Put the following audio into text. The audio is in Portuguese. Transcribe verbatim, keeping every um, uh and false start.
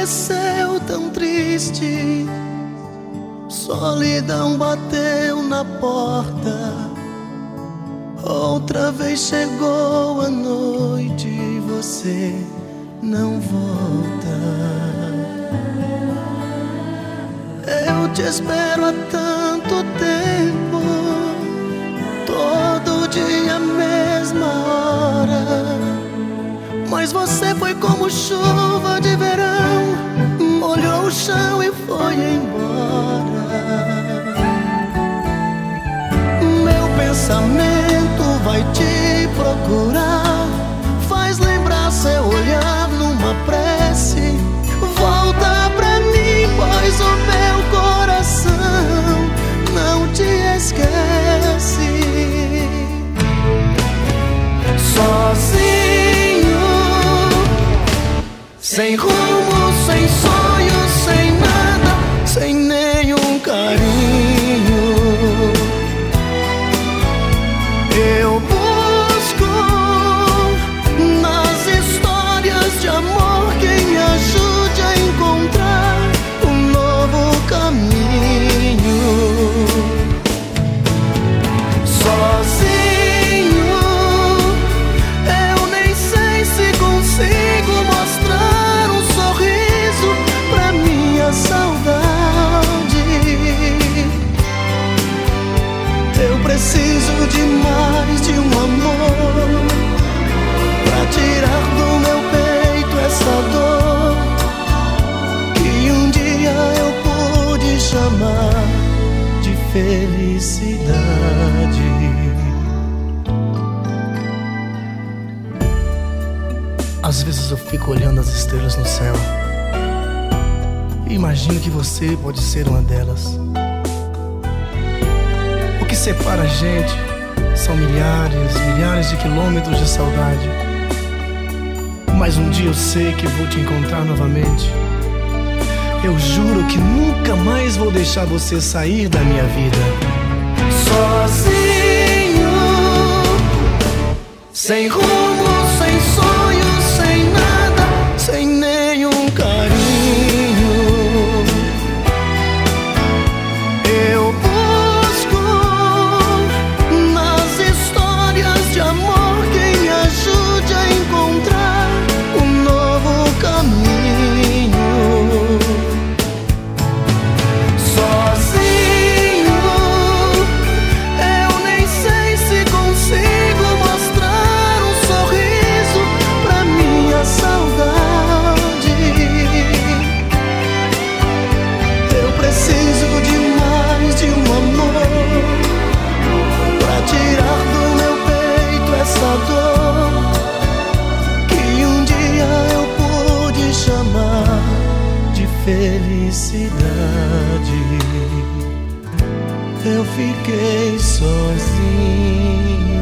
amanheceu tão triste, solidão bateu na porta. Outra vez chegou a noite e você não volta. Eu te espero há tanto tempo, todo dia, mesma hora, mas você foi como chuva de verão, molhou o chão e foi embora. Meu pensamento vai te procurar, faz lembrar seu olhar numa prece. Volta pra mim, pois o meu coração não te esquece. Sozinho, sem rumo, sem sonhos, sem nada, sem nenhum carinho, eu busco nas histórias de amor quem me ajude a encontrar um novo caminho. Sozinho, eu nem sei se consigo mostrar um sorriso pra minha saudade. Eu preciso de mais de um amor pra tirar do meu peito essa dor que um dia eu pude chamar de felicidade. Às vezes eu fico olhando as estrelas no céu e imagino que você pode ser uma delas. O que separa a gente são milhares, milhares de quilômetros de saudade, mas um dia eu sei que vou te encontrar novamente. Eu juro que nunca mais vou deixar você sair da minha vida. Sozinho, sem rumo, sem sonhos, sem nada, sem nenhum carinho, eu busco nas histórias de amor quem me ajude a encontrar um novo caminho. Sozinho, eu nem sei se consigo mostrar um sorriso pra minha saudade. Eu preciso de mais de um amor pra tirar do meu peito essa dor que um dia eu pude chamar de felicidade. Eu fiquei sozinho.